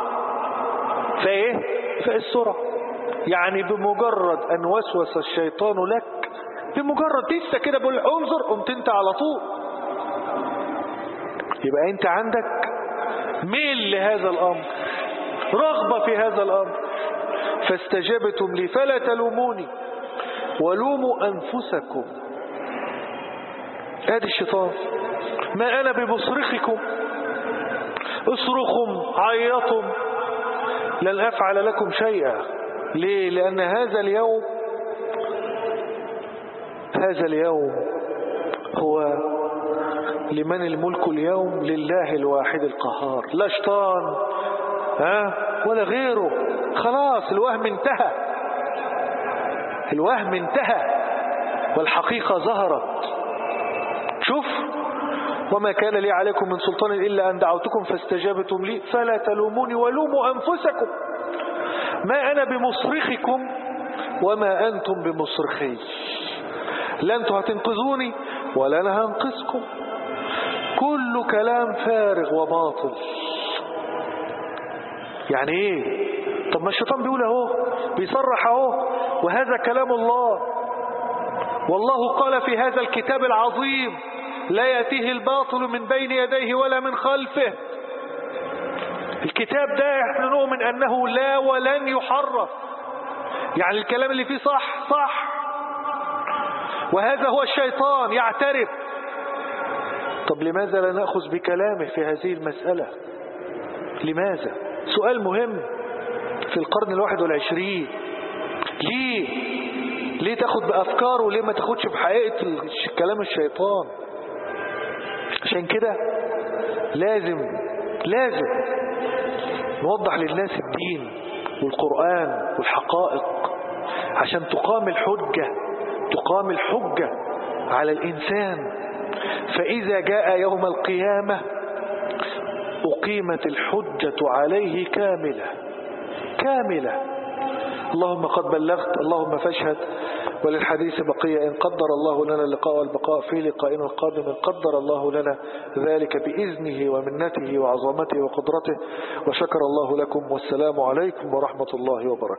فاء السرعة، يعني بمجرد أن وسوس الشيطان لك، بمجرد لسه كده بقول انظر، قمت انت على طول. يبقى انت عندك ميل لهذا الأمر، رغبة في هذا الأمر. فاستجبتم لي فلا تلوموني ولوموا أنفسكم. ادي الشيطان، ما أنا بمصرخكم، اصرخوا عيطوا لن أفعل لكم شيئا. ليه؟ لأن هذا اليوم هو لمن الملك اليوم؟ لله الواحد القهار، لا شيطان ولا غيره. خلاص الوهم انتهى، الوهم انتهى والحقيقة ظهرت. شوف، وما كان لي عليكم من سلطان إلا أن دعوتكم فاستجابتم لي فلا تلوموني ولوموا أنفسكم ما أنا بمصرخكم وما أنتم بمصرخي. لا أنتم هتنقذوني ولا أنا هنقذكم. كل كلام فارغ وباطل. يعني إيه؟ طب ما الشيطان بيقول اهو، بيصرح اهو، وهذا كلام الله. والله قال في هذا الكتاب العظيم لا يأتيه الباطل من بين يديه ولا من خلفه. الكتاب ده احنا نؤمن أنه لا ولن يحرف، يعني الكلام اللي فيه صح صح. وهذا هو الشيطان يعترف. طب لماذا لا نأخذ بكلامه في هذه المسألة؟ لماذا؟ سؤال مهم في القرن 21. ليه تاخد بأفكاره وليه ما تاخدش بحقيقة كلام الشيطان؟ عشان كده لازم نوضح للناس الدين والقرآن والحقائق عشان تقام الحجة على الإنسان. فإذا جاء يوم القيامة أقيمت الحجة عليه كاملة. اللهم قد بلغت، اللهم فاشهد. وللحديث بقية إن قدر الله لنا اللقاء والبقاء في لقائنا القادم، إن قدر الله لنا ذلك بإذنه ومنته وعظمته وقدرته. وشكر الله لكم، والسلام عليكم ورحمة الله وبركاته.